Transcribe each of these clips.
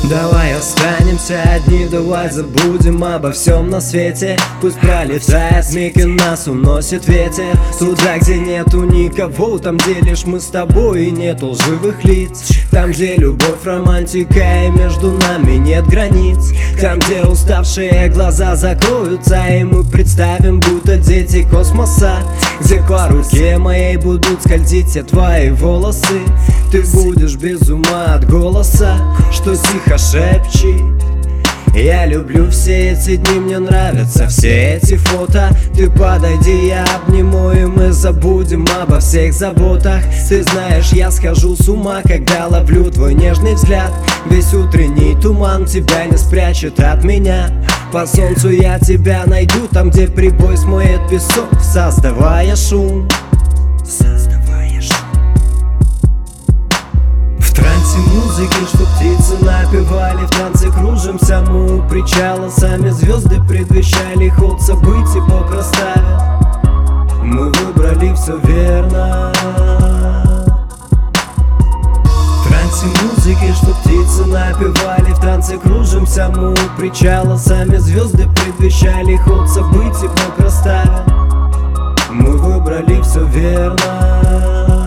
Давай останемся одни, давай забудем обо всем на свете. Пусть пролетает миг и нас уносит ветер туда, где нету никого, там, где лишь мы с тобой и нету лживых лиц. Там, где любовь, романтика и между нами нет границ. Там, где уставшие глаза закроются и мы представим, будто дети космоса. Где по руке моей будут скользить все твои волосы. Ты будешь без ума от голоса, что тихо шепчи. Я люблю все эти дни, мне нравятся все эти фото. Ты подойди, я обниму, и мы забудем обо всех заботах. Ты знаешь, я схожу с ума, когда ловлю твой нежный взгляд. Весь утренний туман тебя не спрячет от меня. По солнцу я тебя найду, там, где прибой смоет песок, создавая шум. В трансе музыки, что птицы напевали, в танце кружимся мы у причала. Сами звезды предвещали ход событий, Бог расставил. Мы выбрали все верно. В трансе музыки, что птицы напевали, в танце кружимся мы у причала. Сами звезды предвещали ход событий, Бог расставил. Мы выбрали все верно.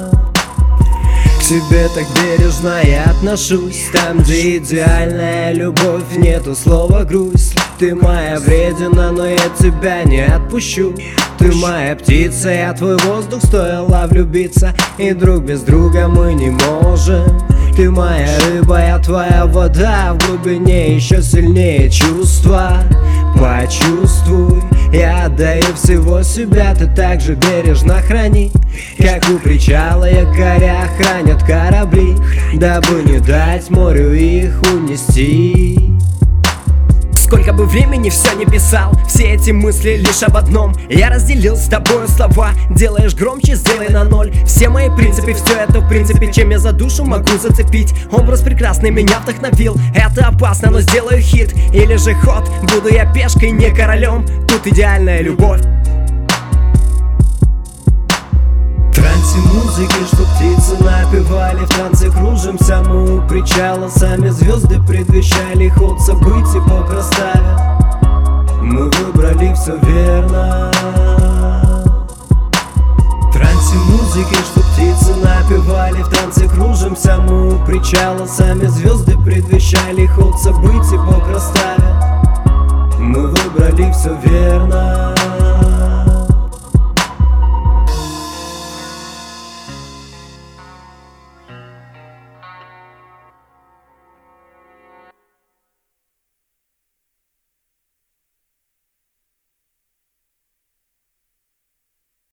К тебе так бережно я отношусь. Там, где идеальная любовь, нету слова грусть. Ты моя вредина, но я тебя не отпущу. Ты моя птица, я твой воздух, стоило влюбиться. И друг без друга мы не можем. Ты моя рыба, я твоя вода. В глубине еще сильнее чувства. Почувствуй, я отдаю всего себя. Ты так же бережно храни, как у причала якоря хранят корабли, дабы не дать морю их унести. Сколько бы времени все не писал, все эти мысли лишь об одном. Я разделил с тобой слова, делаешь громче, сделай на ноль. Все мои принципы, все это в принципе, чем я за душу могу зацепить. Образ прекрасный меня вдохновил, это опасно, но сделаю хит. Или же ход, буду я пешкой, не королем. Тут идеальная любовь. В трансе музыки, что птицы напевали, в танце кружимся мы у причала. Сами звезды предвещали ход событий, Бог расставил. Мы выбрали все верно. В трансе музыки, что птицы напевали, в танце кружимся мы у причала. Сами звезды предвещали ход событий, Бог расставил. Мы выбрали все верно.